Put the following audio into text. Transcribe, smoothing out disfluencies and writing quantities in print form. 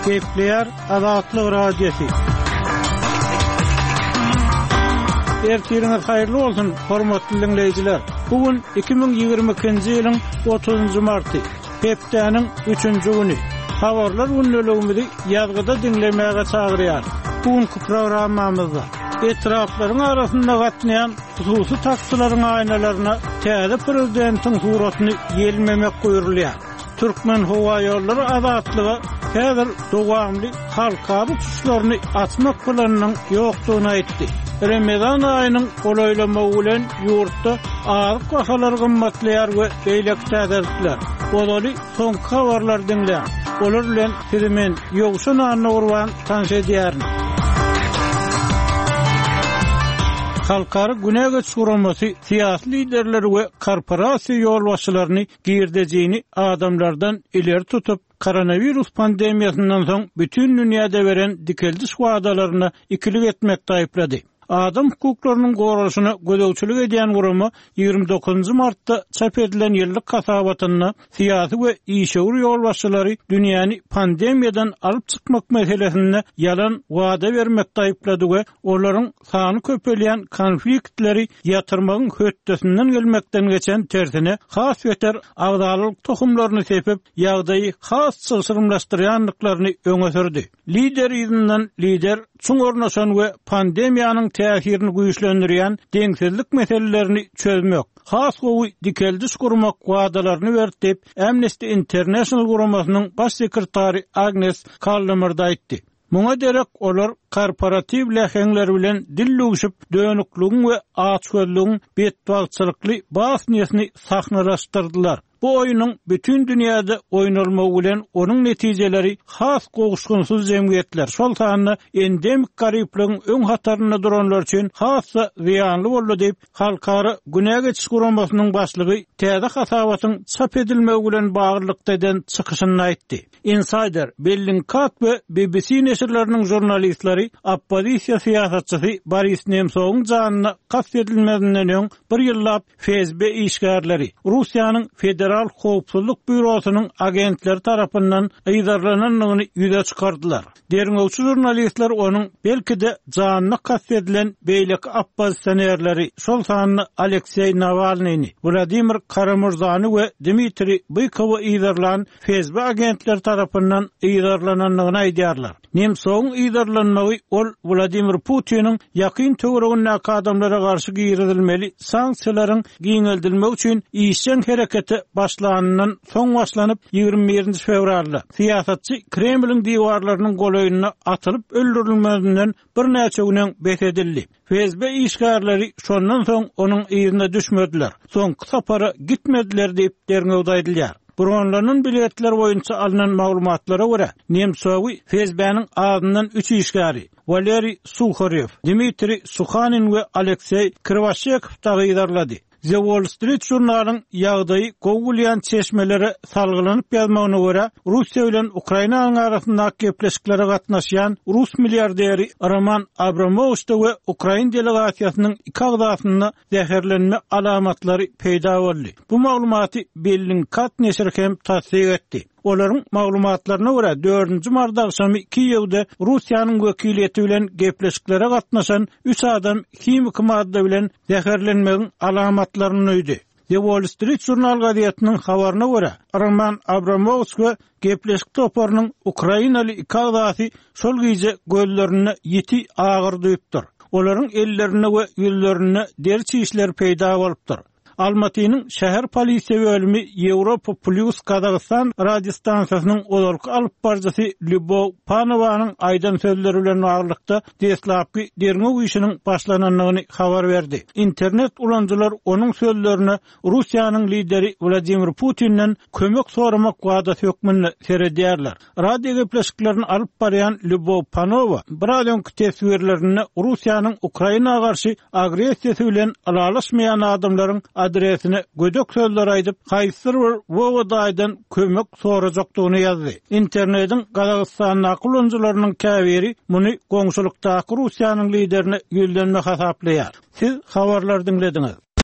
Kepler Azatlyk Radiosu. Ertiriniz hayırlı olsun, hormatly dinleyijiler. Bugün 2022-nji ýylyň 30-njy marty, hepdeniň 3-nji güni. Habarlar günnäligimizi ýazgyda dinlemäge çagyrýar. Bugünkü programmamyzda etraplaryň arasynda gatnaýan hususy taksalaryň aýnalaryna täze prezidentiň suratyny ýelmemek goýrulýar. Türkmen Howa ýollary azatlygy häzir dowamly halkary uçuşlaryny açmak plananyň ýokdugyny aýtdy. Ramazan aýynyň golaýlamagy bilen ýurtda azyk bahalar gymmatlaýar we beýlek täzelikler. Olaly soňky habarlar dinleýär. Olar bilen Firmen ýogşan anagurwan tanış edýär. Halkary günäge çuramasy siýasy liderleri we korporasiýa ýolbaşçylaryny girdejini adamlardan ileri tutup koronavirus pandemiýasyndan soň bütün dünýäde beren dikeldiş wagdalaryna ikilik etmekde aýplady. Adam hukuklarynyň goralyşyna gödäwçilik edýän guramy 29 martda çap edilen ýyllyk kasabatyna siýasy we işegur ýolbaşçylary dünýäni pandemiýadan alyp çykmak meselesinde ýalan wada bermekde aýplady we olaryň sany köpelýän konfliktleri ýatyrmagyň höttesinden gelmekden geçen tersine has weter agdalyk tohumlaryny sepip ýagdaýy has çygyrmlaşdyrýanlyklaryny öňe sürdi. Lider ýygynyň lider çuň ornaşan we pandemiýanyň täsirini güýçlendirýän deňsizlik meselelerini çözmek, has gowy dikeldiş gurmak wagdalaryny berdi. Amnesty International guramasynyň baş sekretary Agnes Callamard aýtdy. Muňa derek olar korporativ läheňler bilen dilluguşyp dönükligiň we açgözlügiň betbalçylykly bas niýetini sahnalaşdyrdylar. Bu oýunyň bütün dünýäde oýnalmagy bilen onuň netijeleri has gowuşgunsuz jemgyýetler. Şol sany endemik garyplygyň öň hataryna duranlar üçin hassa ziýanly boldy diýip halkary günäge çykyrmasynyň başlygy täze hasabatyň çap edilmegi bilen baglykda eden çykyşyny aýtdy. Insider, Bellingcat we BBC neşirleriniň jurnalistleri oppozisiýa siýasatçysy Boris Nemtsowyň janyna kast edilmedinden öň bir ýyllap FSB işgärleri Russiýanyň Federal Howpsuzlyk Bürosynyň agentleri tarapyndan ýydarlananyny ýüze çykardylar. Derňewçi jurnalistler onuň belki-de janyna kast edilen beýleki oppozisionerleri şol sany Aleksey Navalnyny, Vladimir Kara-Murzany we Dmitri Bykowy ýydarlan FSB agentleri tarapyndan ýydarlananyny aýdýarlar. Nemtsowyň ýydarlanmagy ol Vladimir Putiniň ýakyn töweregine adamlara garşy giýirilmeli sanksiýalaryň giňeldilmegi üçin işçen hereketi başlanandan soň başlanyp 21 fevralda siýasatçy Kremliň diwarlarynyň golaýyna atylyp öldürilmesinden bir näçe günden betedildi. FSB işgärleri şondan soň onuň ýerine düşmediler. Soňky sapara gitmediler diýip derňewde aýdylýar. Buranlaryň biletler boýunça alynan maglumatlara görä, Nemtsowy FSB-niň adından 3 işgäri Valeri Sukharev, Dmitri Sukhanin we Aleksey Krivashchev taýýarlady. The Wall Street jurnalynyň ýagdaýy gowulýan çeşmelere salgylanyp ýazmagyna görä, Russiýa bilen Ukrainanyň arasyndaky gepleşiklere gatnaşýan Rus milliarderi Roman Abramovich we Ukrain delegasiýasynyň iki agdasyna zäherlenme alamatlary peýda boldy. Bu maglumaty Bellingcat neşri hem tasdiq etdi. Olaryň maglumatlaryna görä 4-nji mart akşamy Kiýewde Russiýanyň wekiliýeti bilen gepleşiklere gatnaşan 3 adam kimik madda bilen zäherlenmegiň alamatlaryny öýdi. The Wall Street Journal gazetynyň habaryna görä, Roman Abramovich we gepleşik toparynyň Ukrainaly iki agdasy şol gize gözlerine ýeti agyr duýupdyr. Olaryň ellerine we ýüzlerine deri çişler peýda bolupdyr. Almatynyň şäher polisiýa bölümi Ýewropa Plus Kazakystan radio stansiýasynyň olarky alyp barjysy Lyubov Panowanyň aýdan sözleri bilen baglykda deslapky derňew işiniň başlananyny habar berdi. İnternet ulanjylar onuň sözlerine Russiýanyň lideri Vladimir Putinden kömek soramak wagty hökmünde seredýärler. Radio gepleşiklerini alyp barýan Lyubov Panowa biradonky tesbirlerini Russiýanyň Ukrainaga garşy agresiýasy bilen alalaşmaýan adamlaryň adresine gödök sözler aýdyp, haýsyr bir wowadaýdan kömek sorajakdygyny ýazdy. Internetiň Kazakstanyň kullanjylarynyň käbiri muny goňşulukdaky Russiýanyň liderine ýölenme hasaplaýar. Siz habarlar dinlediňiz.